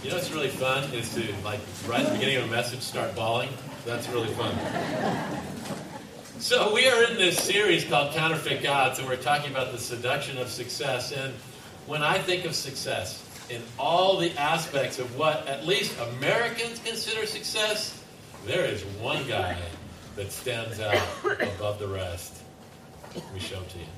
You know what's really fun is to, like, right at the beginning of a message, start bawling. That's really fun. So we are in this series called Counterfeit Gods, and we're talking about the seduction of success. And when I think of success, in all the aspects of what at least Americans consider success, there is one guy that stands out above the rest. Let me show it to you.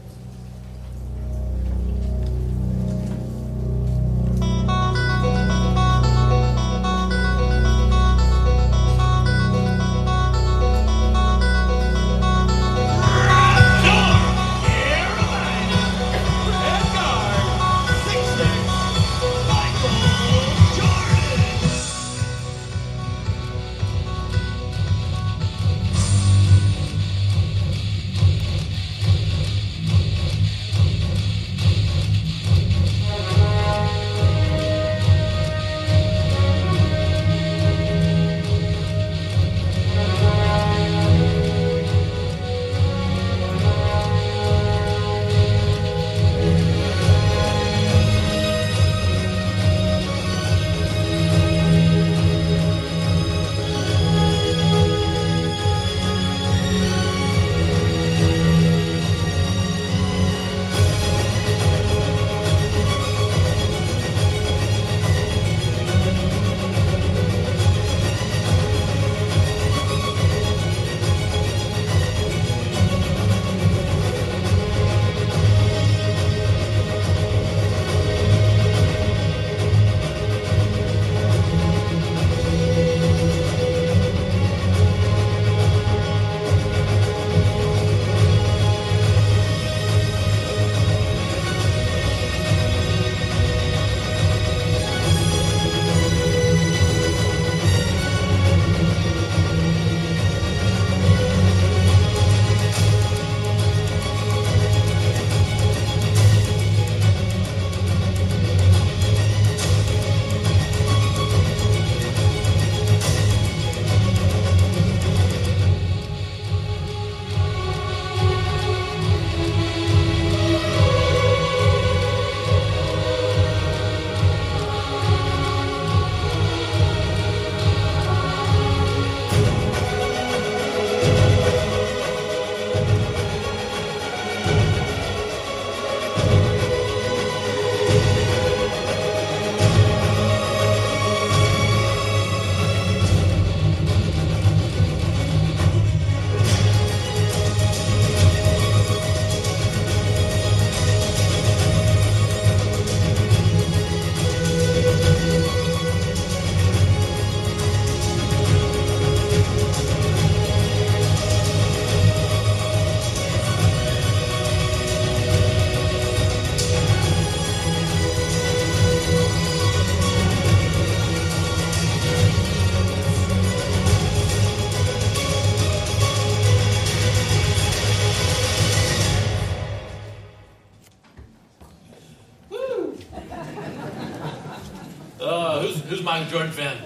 Who's Michael Jordan fan?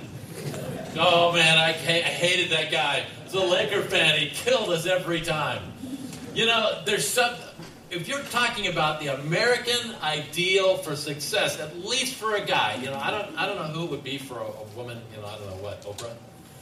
Oh, man, I hated that guy. As a Laker fan, he killed us every time. You know, if you're talking about the American ideal for success, at least for a guy, you know, I don't know who it would be for a woman, you know, I don't know what, Oprah?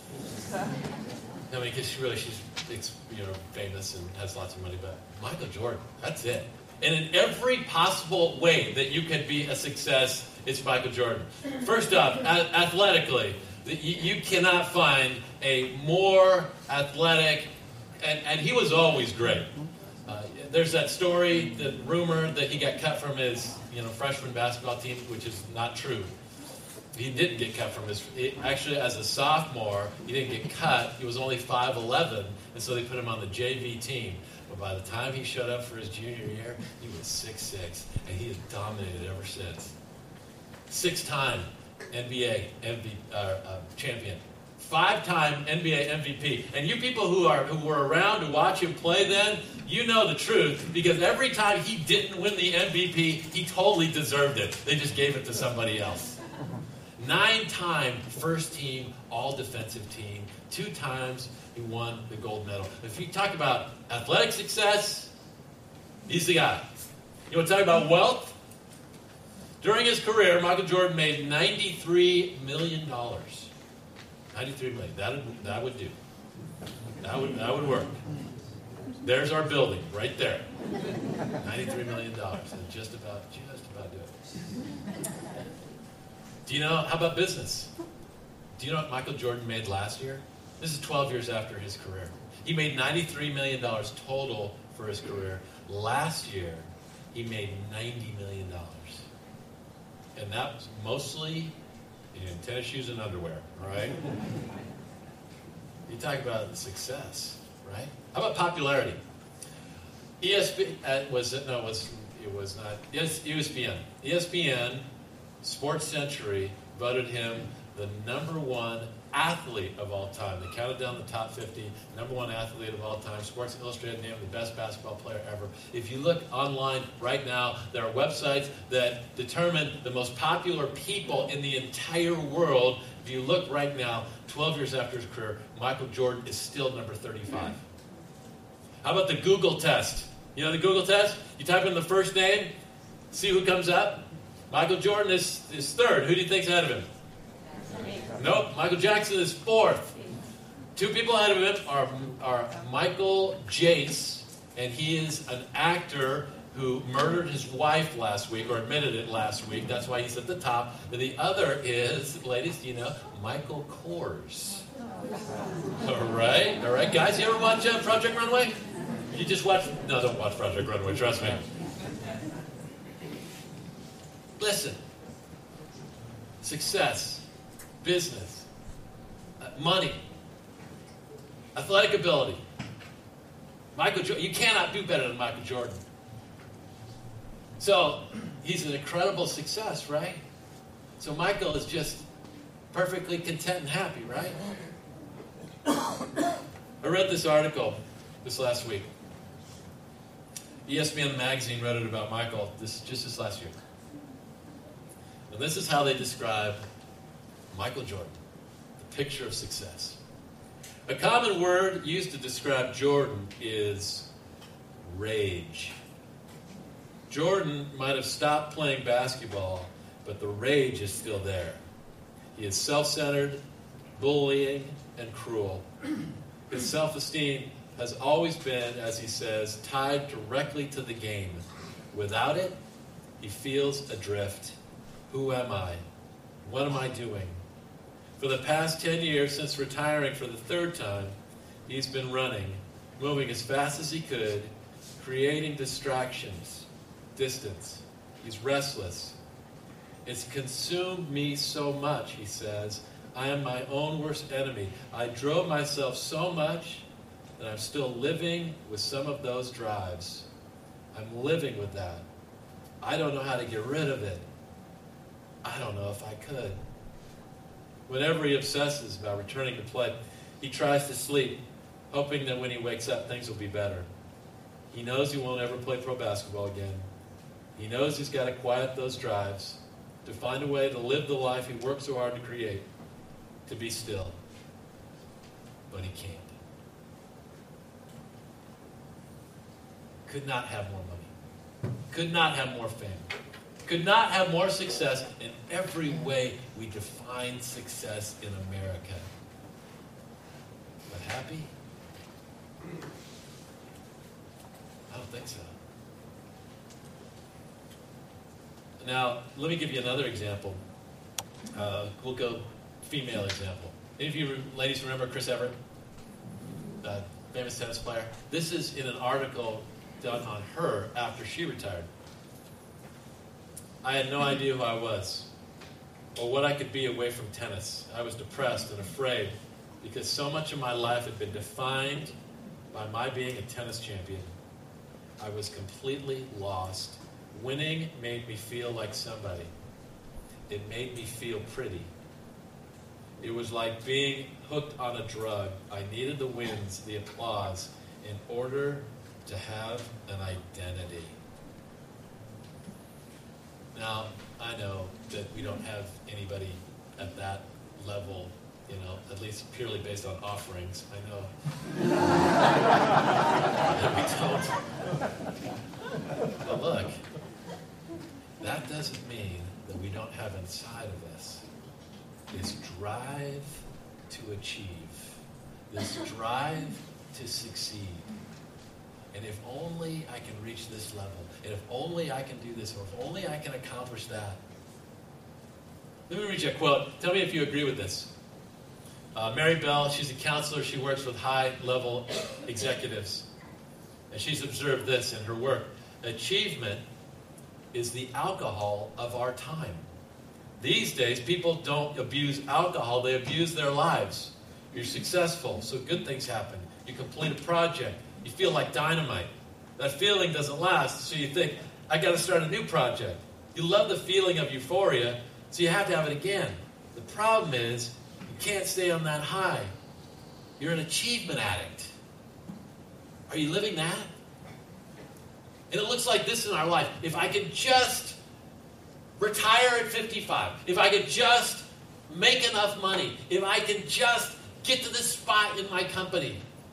I mean, because she's famous and has lots of money, but Michael Jordan, that's it. And in every possible way that you can be a success, it's Michael Jordan. First off, athletically, you cannot find a more athletic, and he was always great. There's that story, the rumor that he got cut from his freshman basketball team, which is not true. He didn't get cut from actually, as a sophomore, he didn't get cut. He was only 5'11", and so they put him on the JV team. But by the time he showed up for his junior year, he was 6'6", and he has dominated ever since. 6-time NBA champion. 5-time NBA MVP. And you people who were around to watch him play then, you know the truth, because every time he didn't win the MVP, he totally deserved it. They just gave it to somebody else. 9-time first team, all defensive team. 2 times he won the gold medal. If you talk about athletic success, he's the guy. You want to talk about wealth? During his career, Michael Jordan made $93 million. $93 million. That would do. That would work. There's our building right there. $93 million. And just about do it. Do you know, how about business? Do you know what Michael Jordan made last year? This is 12 years after his career. He made $93 million total for his career. Last year, he made $90 million. And that was mostly in tennis shoes and underwear, right? You talk about success, right? How about popularity? ESPN Sports Century voted him the #1 athlete of all time. They counted down the top 50, #1 athlete of all time. Sports Illustrated named him the best basketball player ever. If you look online right now, there are websites that determine the most popular people in the entire world. If you look right now, 12 years after his career, Michael Jordan is still number 35. How about the Google test? You know the Google test? You type in the first name, see who comes up. Michael Jordan is third. Who do you think's ahead of him? Nope. Michael Jackson is fourth. Two people ahead of him are Michael Jace, and he is an actor who murdered his wife last week, or admitted it last week. That's why he's at the top. And the other is, ladies, do you know, Michael Kors. All right, guys. You ever watch Project Runway? You just watch. No, don't watch Project Runway. Trust me. Listen. Success, business, money, athletic ability. Michael Jordan. You cannot do better than Michael Jordan. So he's an incredible success, right? So Michael is just perfectly content and happy, right? I read this article this last week. ESPN magazine wrote it about Michael this last year. And this is how they describe Michael Jordan, the picture of success. A common word used to describe Jordan is rage. Jordan might have stopped playing basketball, but the rage is still there. He is self-centered, bullying, and cruel. His self-esteem has always been, as he says, tied directly to the game. Without it, he feels adrift. Who am I? What am I doing? For the past 10 years, since retiring for the third time, he's been running, moving as fast as he could, creating distractions, distance. He's restless. It's consumed me so much, he says. I am my own worst enemy. I drove myself so much that I'm still living with some of those drives. I'm living with that. I don't know how to get rid of it. I don't know if I could. Whenever he obsesses about returning to play, he tries to sleep, hoping that when he wakes up, things will be better. He knows he won't ever play pro basketball again. He knows he's got to quiet those drives, to find a way to live the life he worked so hard to create, to be still. But he can't. Could not have more money. Could not have more fame. Could not have more success in every way we define success in America. But happy? I don't think so. Now, let me give you another example. We'll go female example. Any of you ladies remember Chris Evert? Famous tennis player. This is in an article done on her after she retired. I had no idea who I was or what I could be away from tennis. I was depressed and afraid because so much of my life had been defined by my being a tennis champion. I was completely lost. Winning made me feel like somebody. It made me feel pretty. It was like being hooked on a drug. I needed the wins, the applause, in order to have an identity. Now, I know that we don't have anybody at that level, at least purely based on offerings. I know. That we don't. But look, that doesn't mean that we don't have inside of us this drive to achieve, this drive to succeed. And if only I can reach this level, and if only I can do this, or if only I can accomplish that. Let me read you a quote. Tell me if you agree with this. Mary Bell, she's a counselor. She works with high-level executives. And she's observed this in her work. Achievement is the alcohol of our time. These days, people don't abuse alcohol. They abuse their lives. You're successful, so good things happen. You complete a project. You feel like dynamite. That feeling doesn't last, so you think, I got to start a new project. You love the feeling of euphoria, so you have to have it again. The problem is, you can't stay on that high. You're an achievement addict. Are you living that? And it looks like this in our life. If I could just retire at 55, if I could just make enough money, if I could just get to this spot in my company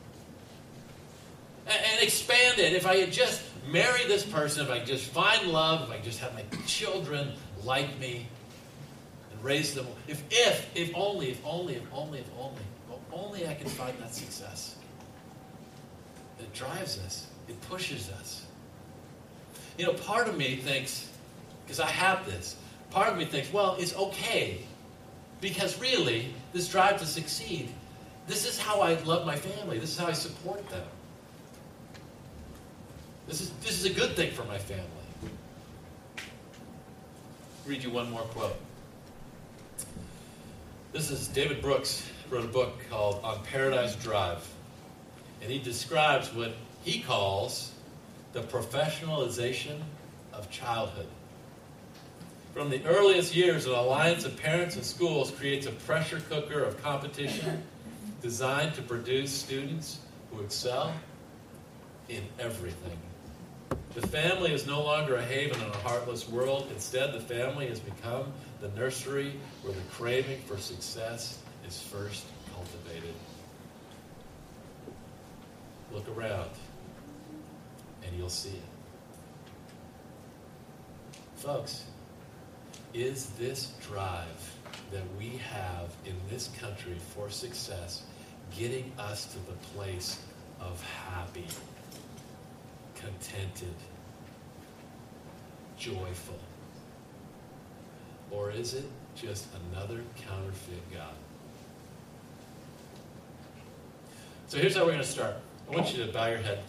and expand it, if I could just marry this person, if I could just find love, if I could just have my children like me and raise them, if only I can find that success. It drives us. It pushes us. You know, part of me thinks, because I have this, part of me thinks, well, it's okay. Because really, this drive to succeed, this is how I love my family. This is how I support them. This is a good thing for my family. I'll read you one more quote. This is David Brooks wrote a book called On Paradise Drive. And he describes what he calls the professionalization of childhood. From the earliest years, an alliance of parents and schools creates a pressure cooker of competition designed to produce students who excel in everything. The family is no longer a haven in a heartless world. Instead, the family has become the nursery where the craving for success is first cultivated. Look around, and you'll see it. Folks, is this drive that we have in this country for success getting us to the place of happy, contented, joyful? Or is it just another counterfeit God? So here's how we're going to start. I want you to bow your head.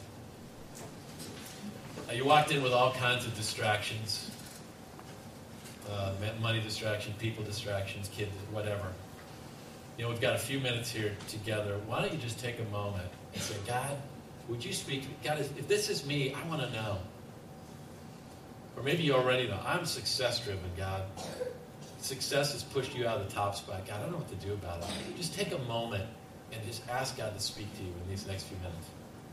You walked in with all kinds of distractions. Money distraction, people distractions, kids, whatever. You know, we've got a few minutes here together. Why don't you just take a moment and say, God, would you speak to me? God, if this is me, I want to know. Or maybe you already know. I'm success-driven, God. Success has pushed you out of the top spot. God, I don't know what to do about it. Just take a moment and just ask God to speak to you in these next few minutes.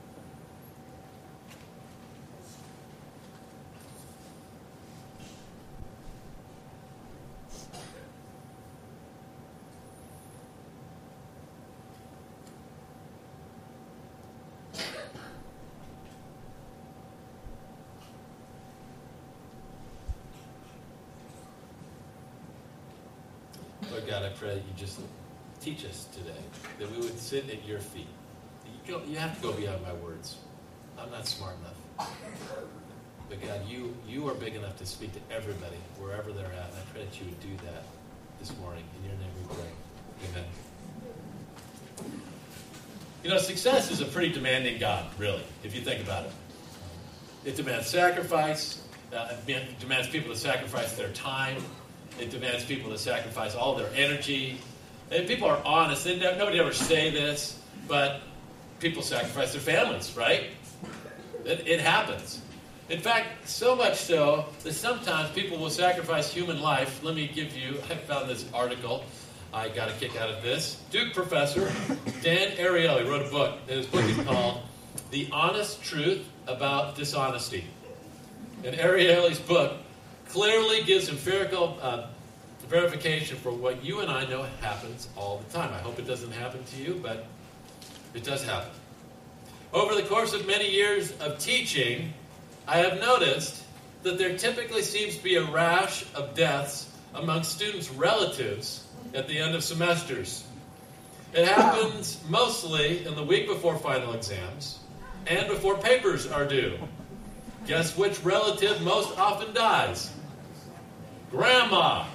Lord God, I pray that you just teach us today, that we would sit at your feet. You have to go beyond my words. I'm not smart enough. But God, you are big enough to speak to everybody, wherever they're at. And I pray that you would do that this morning. In your name we pray. Amen. You know, success is a pretty demanding God, really, if you think about it. It demands sacrifice. It demands people to sacrifice their time. It demands people to sacrifice all their energy. And people are honest. Nobody ever say this, but people sacrifice their families, right? It happens. In fact, so much so that sometimes people will sacrifice human life. Let me give you, I found this article. I got a kick out of this. Duke professor Dan Ariely wrote a book. And his book is called The Honest Truth About Dishonesty. And Ariely's book clearly gives empirical verification for what you and I know happens all the time. I hope it doesn't happen to you, but it does happen. Over the course of many years of teaching, I have noticed that there typically seems to be a rash of deaths among students' relatives at the end of semesters. It happens mostly in the week before final exams and before papers are due. Guess which relative most often dies? Grandma.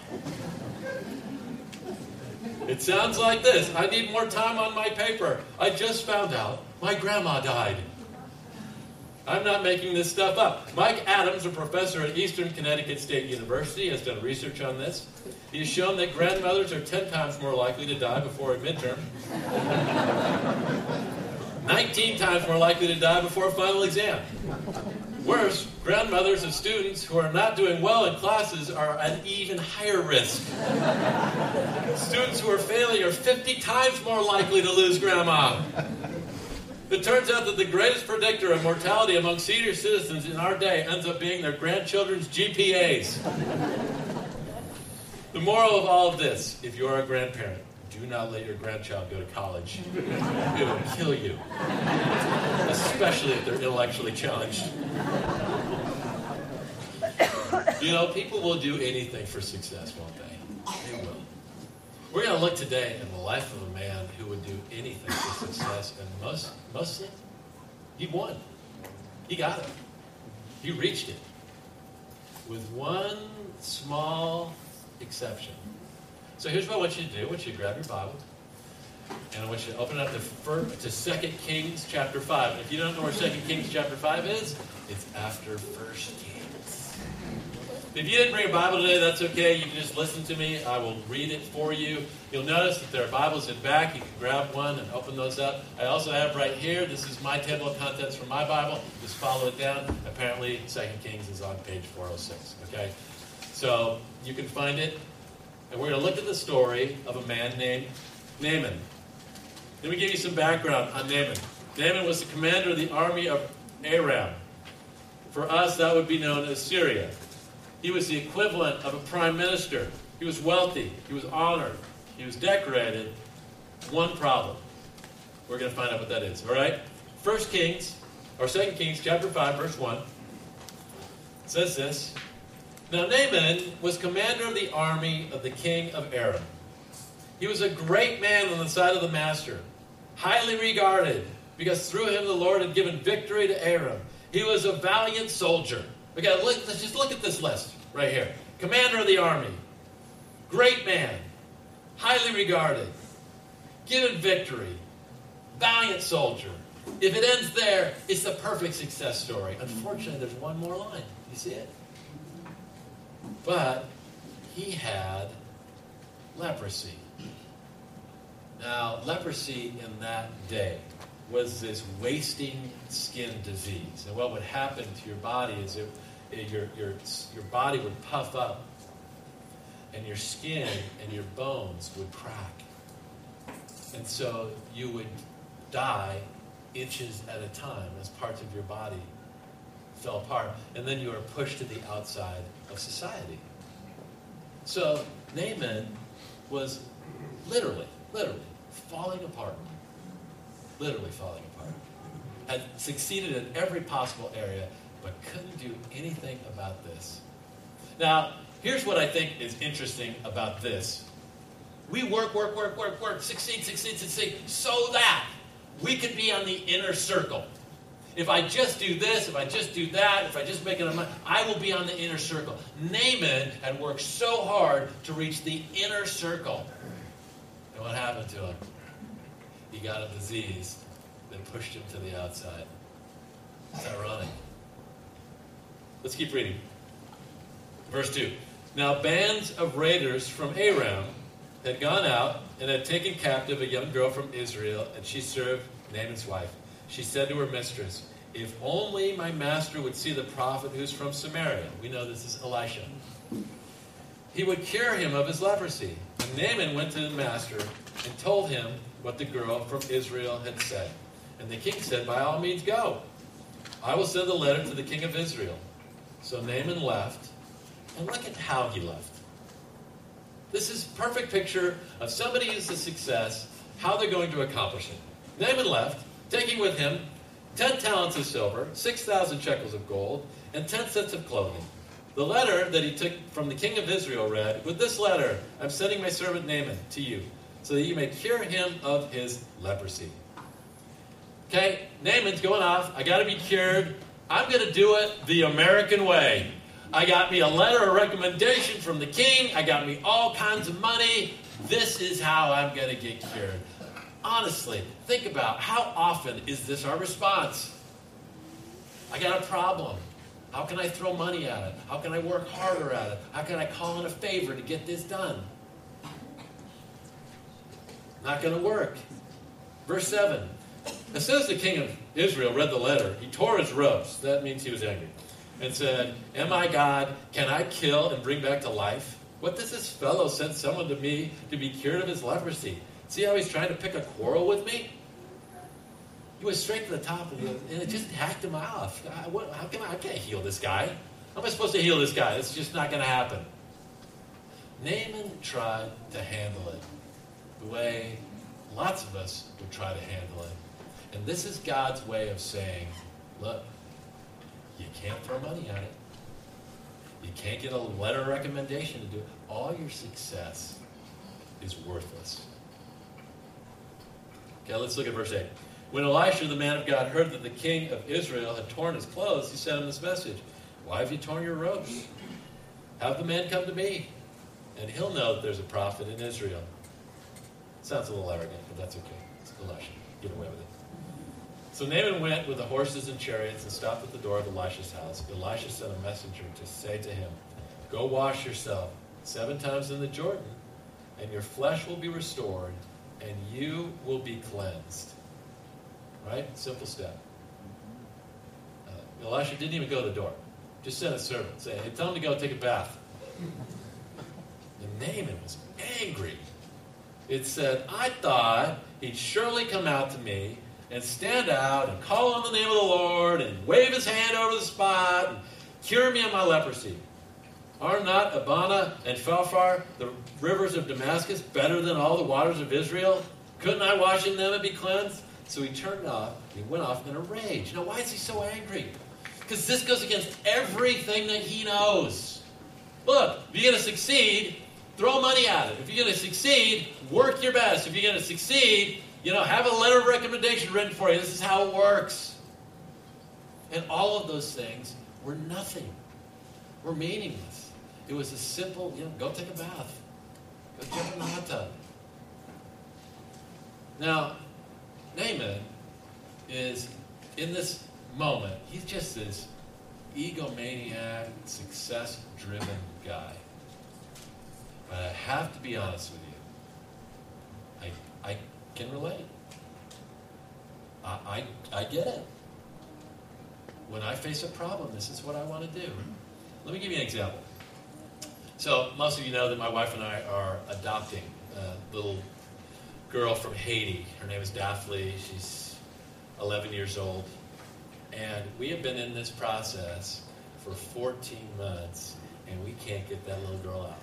It sounds like this. I need more time on my paper. I just found out my grandma died. I'm not making this stuff up. Mike Adams, a professor at Eastern Connecticut State University, has done research on this. He has shown that grandmothers are 10 times more likely to die before a midterm, 19 times more likely to die before a final exam. Worse, grandmothers of students who are not doing well in classes are at even higher risk. Students who are failing are 50 times more likely to lose grandma. It turns out that the greatest predictor of mortality among senior citizens in our day ends up being their grandchildren's GPAs. The moral of all of this, if you are a grandparent, do not let your grandchild go to college. It will kill you. Especially if they're intellectually challenged. You know, people will do anything for success, won't they? They will. We're going to look today in the life of a man who would do anything for success, and mostly, he won. He got it. He reached it. With one small exception. So here's what I want you to do. I want you to grab your Bible, and I want you to open it up to 2 Kings chapter 5. And if you don't know where 2 Kings chapter 5 is, it's after 1 Kings. If you didn't bring a Bible today, that's okay. You can just listen to me. I will read it for you. You'll notice that there are Bibles in back. You can grab one and open those up. I also have right here, this is my table of contents from my Bible. Just follow it down. Apparently, 2 Kings is on page 406. Okay? So you can find it. And we're going to look at the story of a man named Naaman. Let me give you some background on Naaman. Naaman was the commander of the army of Aram. For us, that would be known as Syria. He was the equivalent of a prime minister. He was wealthy. He was honored. He was decorated. One problem. We're going to find out what that is. All right? 2 Kings chapter 5, verse 1. It says this. Now Naaman was commander of the army of the king of Aram. He was a great man on the side of the master, highly regarded, because through him the Lord had given victory to Aram. He was a valiant soldier. Okay, let's just look at this list right here. Commander of the army, great man, highly regarded, given victory, valiant soldier. If it ends there, it's the perfect success story. Unfortunately, there's one more line. You see it? But he had leprosy. Now, leprosy in that day was this wasting skin disease. And what would happen to your body is your body would puff up, and your skin and your bones would crack. And so you would die inches at a time as parts of your body fell apart. And then you were pushed to the outside of society. So Naaman was literally falling apart. Literally falling apart. Had succeeded in every possible area, but couldn't do anything about this. Now, here's what I think is interesting about this. We work, succeed, so that we can be on the inner circle. If I just do this, if I just do that, if I just make enough money, I will be on the inner circle. Naaman had worked so hard to reach the inner circle. And what happened to him? He got a disease that pushed him to the outside. It's ironic. Let's keep reading. Verse 2. Now bands of raiders from Aram had gone out and had taken captive a young girl from Israel, and she served Naaman's wife. She said to her mistress, "If only my master would see the prophet who's from Samaria." We know this is Elisha. "He would cure him of his leprosy." And Naaman went to the master and told him what the girl from Israel had said. And the king said, "By all means go. I will send a letter to the king of Israel." So Naaman left, and look at how he left. This is a perfect picture of somebody who's a success, how they're going to accomplish it. Naaman left, taking with him 10 talents of silver, 6,000 shekels of gold, and 10 sets of clothing. The letter that he took from the king of Israel read, "With this letter, I'm sending my servant Naaman to you, so that you may cure him of his leprosy." Okay, Naaman's going off. I got to be cured. I'm going to do it the American way. I got me a letter of recommendation from the king. I got me all kinds of money. This is how I'm going to get cured. Honestly, think about how often is this our response? I got a problem. How can I throw money at it? How can I work harder at it? How can I call in a favor to get this done? Not going to work. Verse 7. As soon as the king of Israel read the letter, he tore his robes. That means he was angry. And said, "Am I God? Can I kill and bring back to life? What does this fellow send someone to me to be cured of his leprosy? See how he's trying to pick a quarrel with me?" He went straight to the top and it just hacked him off. I can't heal this guy. How am I supposed to heal this guy? It's just not going to happen. Naaman tried to handle it the way lots of us would try to handle it. And this is God's way of saying, look, you can't throw money at it. You can't get a letter of recommendation to do it. All your success is worthless. Okay, let's look at verse 8. When Elisha, the man of God, heard that the king of Israel had torn his clothes, he sent him this message: "Why have you torn your robes? Have the man come to me, and he'll know that there's a prophet in Israel." Sounds a little arrogant, but that's okay. It's Elisha. Get away with it. So Naaman went with the horses and chariots and stopped at the door of Elisha's house. Elisha sent a messenger to say to him, "Go wash yourself 7 times in the Jordan, and your flesh will be restored, and you will be cleansed." Right? Simple step. Elisha didn't even go to the door. Just sent a servant saying, "Hey, tell him to go take a bath." And Naaman was angry. It said, "I thought he'd surely come out to me and stand out and call on the name of the Lord and wave his hand over the spot and cure me of my leprosy. Are not Abana and Pharpar, the rivers of Damascus, better than all the waters of Israel? Couldn't I wash in them and be cleansed?" So he turned off, and he went off in a rage. Now, why is he so angry? Because this goes against everything that he knows. Look, if you're going to succeed, throw money at it. If you're going to succeed, work your best. If you're going to succeed, have a letter of recommendation written for you. This is how it works. And all of those things were nothing. Were meaningless. It was a simple, go take a bath. Go jump in the hot tub. Now, Naaman is, in this moment, he's just this egomaniac, success-driven guy. But I have to be honest with you. I can relate. I get it. When I face a problem, this is what I want to do. Let me give you an example. So, most of you know that my wife and I are adopting a little girl from Haiti. Her name is Daphne. She's 11 years old. And we have been in this process for 14 months, and we can't get that little girl out.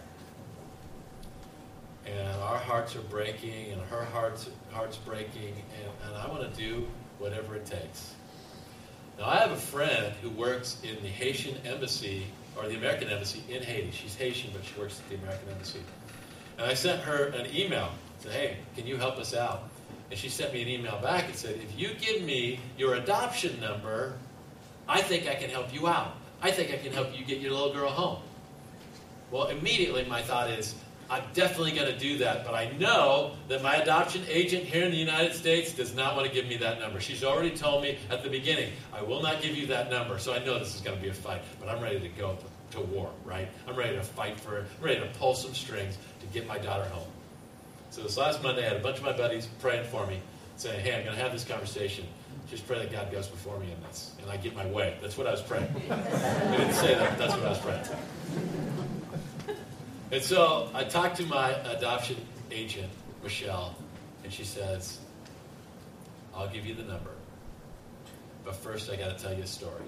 And our hearts are breaking, and her heart's breaking, and I want to do whatever it takes. Now, I have a friend who works in the Haitian embassy, or the American embassy in Haiti. She's Haitian, but she works at the American embassy. And I sent her an email. Said, "Hey, can you help us out?" And she sent me an email back and said, "If you give me your adoption number, I think I can help you out. I think I can help you get your little girl home." Well, immediately my thought is, I'm definitely going to do that, but I know that my adoption agent here in the United States does not want to give me that number. She's already told me at the beginning, "I will not give you that number." So I know this is going to be a fight, but I'm ready to go to war, right? I'm ready to fight for it. I'm ready to pull some strings to get my daughter home. So this last Monday, I had a bunch of my buddies praying for me, saying, "Hey, I'm going to have this conversation. Just pray that God goes before me in this, and I get my way." That's what I was praying. I didn't say that, but that's what I was praying. And so I talked to my adoption agent, Michelle, and she says, "I'll give you the number. But first, I got to tell you a story."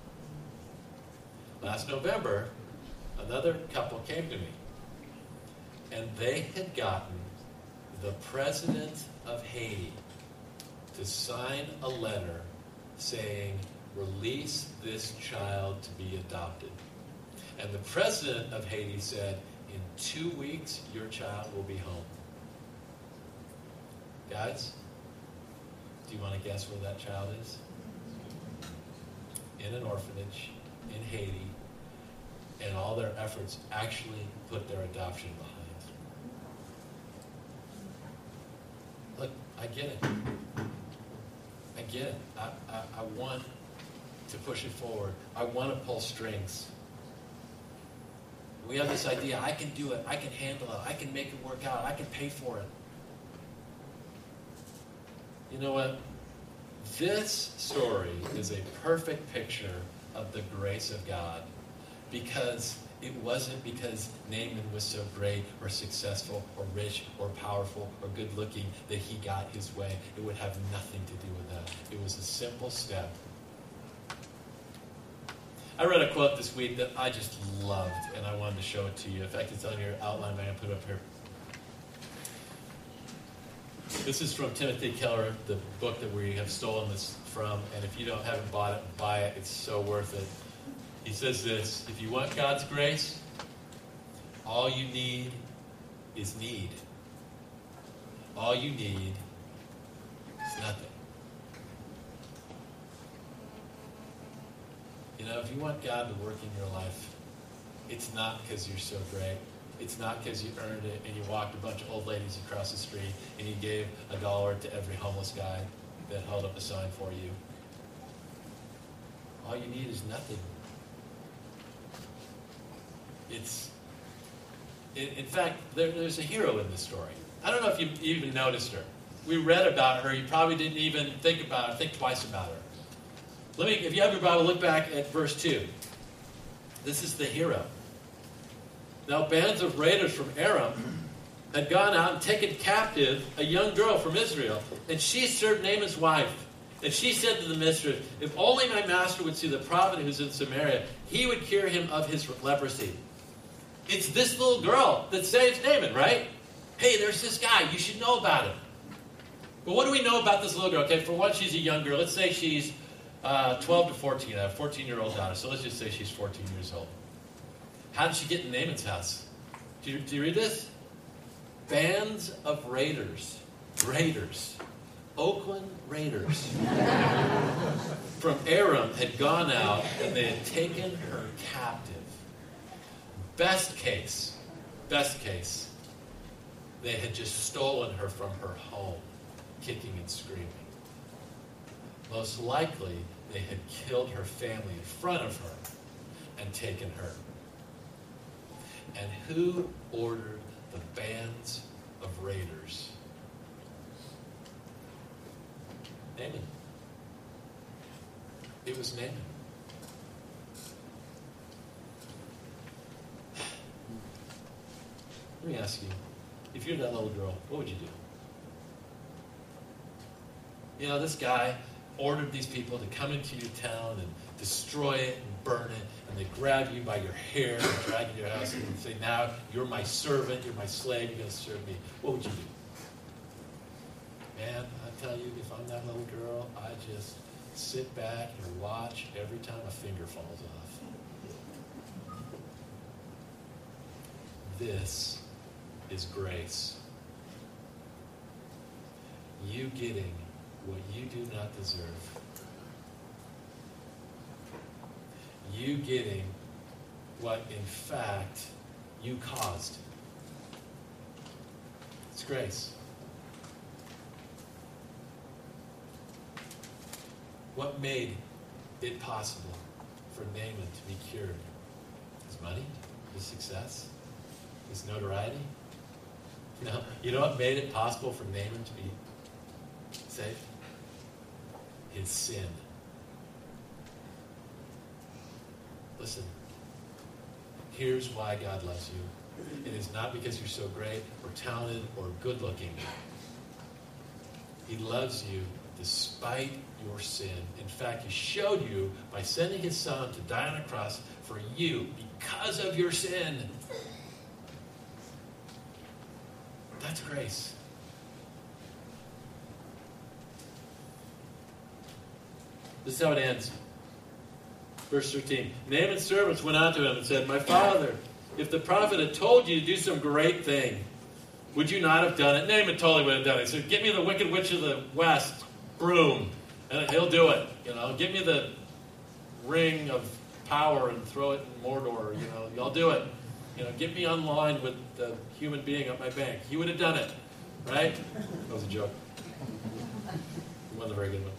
Last November, another couple came to me, and they had gotten the president of Haiti to sign a letter saying, "Release this child to be adopted." And the president of Haiti said, in 2 weeks, your child will be home. Guys, do you want to guess where that child is? In an orphanage in Haiti, and all their efforts actually put their adoption behind. Look, I get it. I get it. I want to push it forward. I want to pull strings. We have this idea, I can do it, I can handle it, I can make it work out, I can pay for it. You know what? This story is a perfect picture of the grace of God, because it wasn't because Naaman was so great or successful or rich or powerful or good looking that he got his way. It would have nothing to do with that. It was a simple step. I read a quote this week that I just loved, and I wanted to show it to you. In fact, it's on your outline. I'm going to put it up here. This is from Timothy Keller, the book that we have stolen this from. And if you haven't bought it, buy it. It's so worth it. He says this: if you want God's grace, all you need is need. All you need is nothing. You know, if you want God to work in your life, it's not because you're so great. It's not because you earned it and you walked a bunch of old ladies across the street and you gave $1 to every homeless guy that held up a sign for you. All you need is nothing. In fact, there's a hero in this story. I don't know if you even noticed her. We read about her. You probably didn't even think twice about her. If you have your Bible, look back at verse 2. This is the hero. Now bands of raiders from Aram had gone out and taken captive a young girl from Israel, and she served Naaman's wife. And she said to the mistress, if only my master would see the prophet who's in Samaria, he would cure him of his leprosy. It's this little girl that saves Naaman, right? Hey, there's this guy. You should know about him. But what do we know about this little girl? Okay, for one, she's a young girl. Let's say she's 12 to 14. I have a 14-year-old daughter, so let's just say she's 14 years old. How did she get in Naaman's house? Do you read this? Bands of raiders. Oakland Raiders from Aram had gone out and they had taken her captive. Best case, they had just stolen her from her home, kicking and screaming. Most likely, they had killed her family in front of her and taken her. And who ordered the bands of raiders? Naaman. It was Naaman. Let me ask you, if you're that little girl, what would you do? You know, this guy ordered these people to come into your town and destroy it and burn it, and they grab you by your hair and drag you to your house and say, now you're my servant, you're my slave, you're going to serve me. What would you do? Man, I tell you, if I'm that little girl, I just sit back and watch every time a finger falls off. This is grace. You getting what you do not deserve. You getting what, in fact, you caused. It's grace. What made it possible for Naaman to be cured? His money? His success? His notoriety? No. You know what made it possible for Naaman to be saved? His sin. Listen, here's why God loves you. It is not because you're so great or talented or good looking. He loves you despite your sin. In fact, he showed you by sending his son to die on a cross for you because of your sin. That's grace. This is how it ends. Verse 13. Naaman's servants went out to him and said, "My father, if the prophet had told you to do some great thing, would you not have done it?" Naaman totally would have done it. He said, "Get me the wicked witch of the west, broom, and he'll do it. Give me the ring of power and throw it in Mordor. Y'all do it. Get me online with the human being at my bank." He would have done it, right? That was a joke. It wasn't a very good one.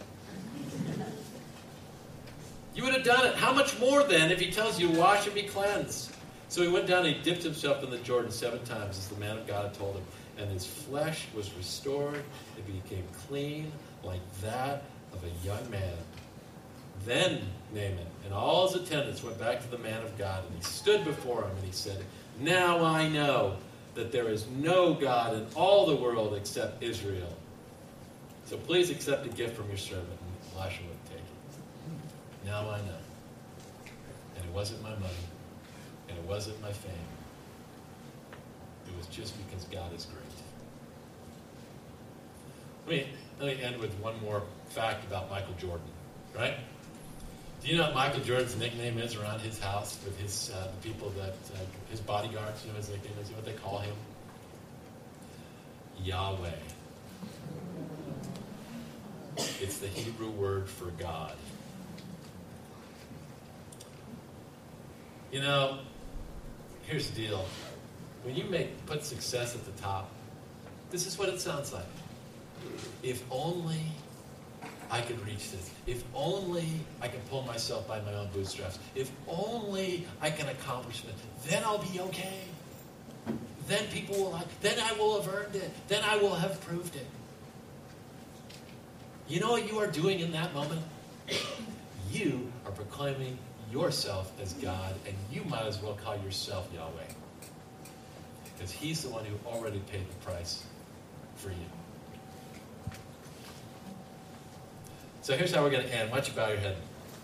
You would have done it. How much more then if he tells you, "Wash and be cleansed"? So he went down and he dipped himself in the Jordan 7 times, as the man of God had told him. And his flesh was restored. It became clean like that of a young man. Then Naaman and all his attendants went back to the man of God, and he stood before him, and he said, "Now I know that there is no God in all the world except Israel. So please accept a gift from your servant." And Elisha would take it. Now I know. And it wasn't my money, and it wasn't my fame. It was just because God is great. Let me end with one more fact about Michael Jordan, right? Do you know what Michael Jordan's nickname is around his house with his the people that his bodyguards? You know his nickname is, what they call him? Yahweh. It's the Hebrew word for God. Here's the deal. When you put success at the top, this is what it sounds like. If only I could reach this. If only I can pull myself by my own bootstraps. If only I can accomplish it. Then I'll be okay. Then then I will have earned it. Then I will have proved it. You know what you are doing in that moment? You are proclaiming yourself as God, and you might as well call yourself Yahweh. Because he's the one who already paid the price for you. So here's how we're going to end. Why don't you bow your head?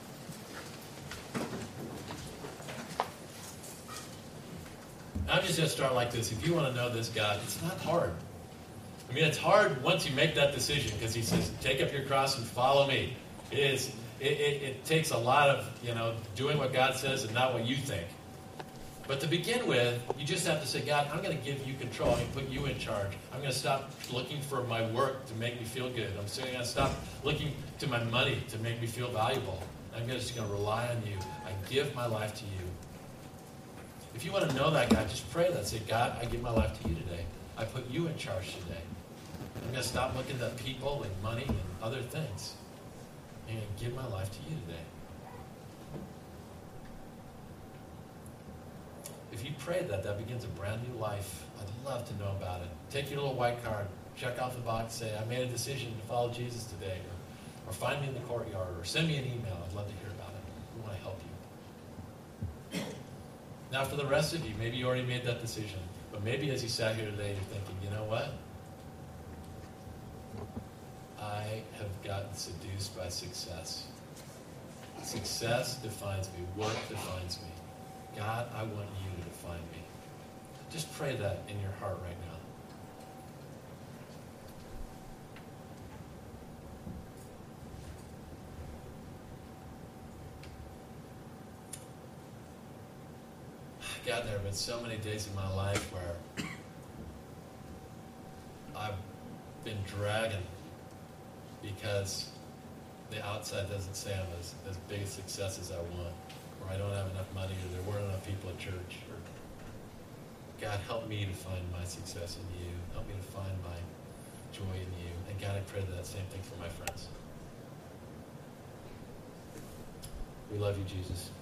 I'm just going to start like this. If you want to know this God, it's not hard. It's hard once you make that decision, because he says, "Take up your cross and follow me." It takes a lot of, doing what God says and not what you think. But to begin with, you just have to say, "God, I'm going to give you control. I'm going to put you in charge. I'm going to stop looking for my work to make me feel good. I'm going to stop looking to my money to make me feel valuable. I'm just going to rely on you. I give my life to you." If you want to know that God, just pray that. Say, "God, I give my life to you today. I put you in charge today. I'm going to stop looking at people and money and other things. I'm going to give my life to you today." If you prayed that begins a brand new life. I'd love to know about it. Take your little white card, check off the box, say, "I made a decision to follow Jesus today," or find me in the courtyard, or send me an email. I'd love to hear about it. We want to help you. Now, for the rest of you, maybe you already made that decision, but maybe as you sat here today, you're thinking, "You know what? I have gotten seduced by success. Success defines me. Work defines me. God, I want you to define me." Just pray that in your heart right now. God, there have been so many days in my life where I've been dragging because the outside doesn't say I'm as big a success as I want, or I don't have enough money, or there weren't enough people at church. God, help me to find my success in you. Help me to find my joy in you. And God, I pray that same thing for my friends. We love you, Jesus.